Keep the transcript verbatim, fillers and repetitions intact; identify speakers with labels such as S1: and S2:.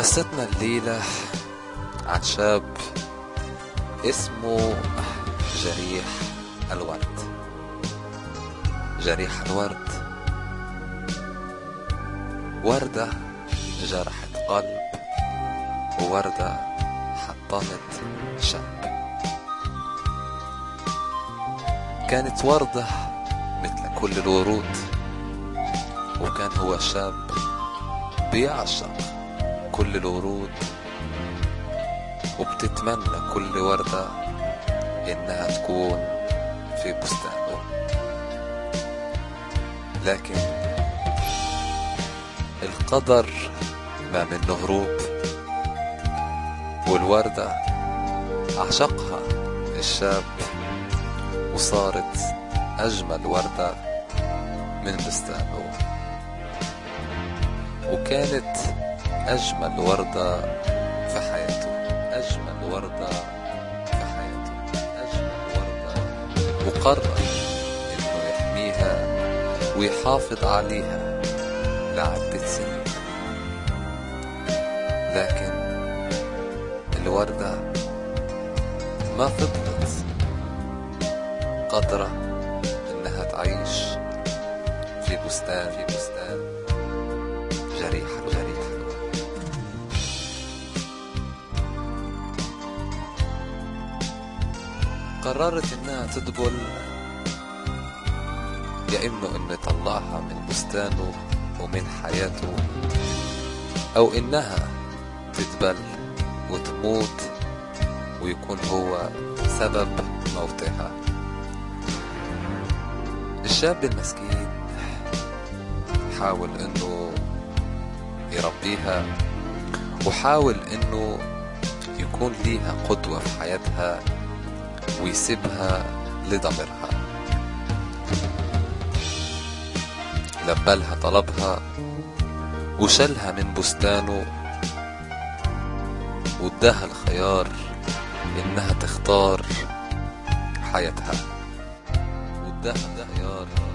S1: قصتنا الليلة عن شاب اسمه جريح الورد. جريح الورد، وردة جرحت قلب، ووردة حطمت شاب. كانت وردة مثل كل الورود، وكان هو شاب بيعشق كل الورود، وبتتمنى كل وردة إنها تكون في بستانه. لكن القدر ما منه هروب، والوردة عشقها الشاب وصارت أجمل وردة من بستانه. وكانت أجمل وردة في حياته، أجمل وردة في حياته، أجمل وردة. وقرر إنه يحميها ويحافظ عليها لعدة سنين. لكن الوردة ما فضلت قادرة إنها تعيش في بستان في بستان جريح جريح. قررت إنها تدبل، يا إنه إنه يطلعها من بستانه ومن حياته، أو إنها تدبل وتموت ويكون هو سبب موتها. الشاب المسكين حاول إنه يربيها، وحاول إنه يكون ليها قدوة في حياتها ويسيبها لضميرها. لبالها طلبها وشلها من بستانه، واداها الخيار إنها تختار حياتها، واداها الخيار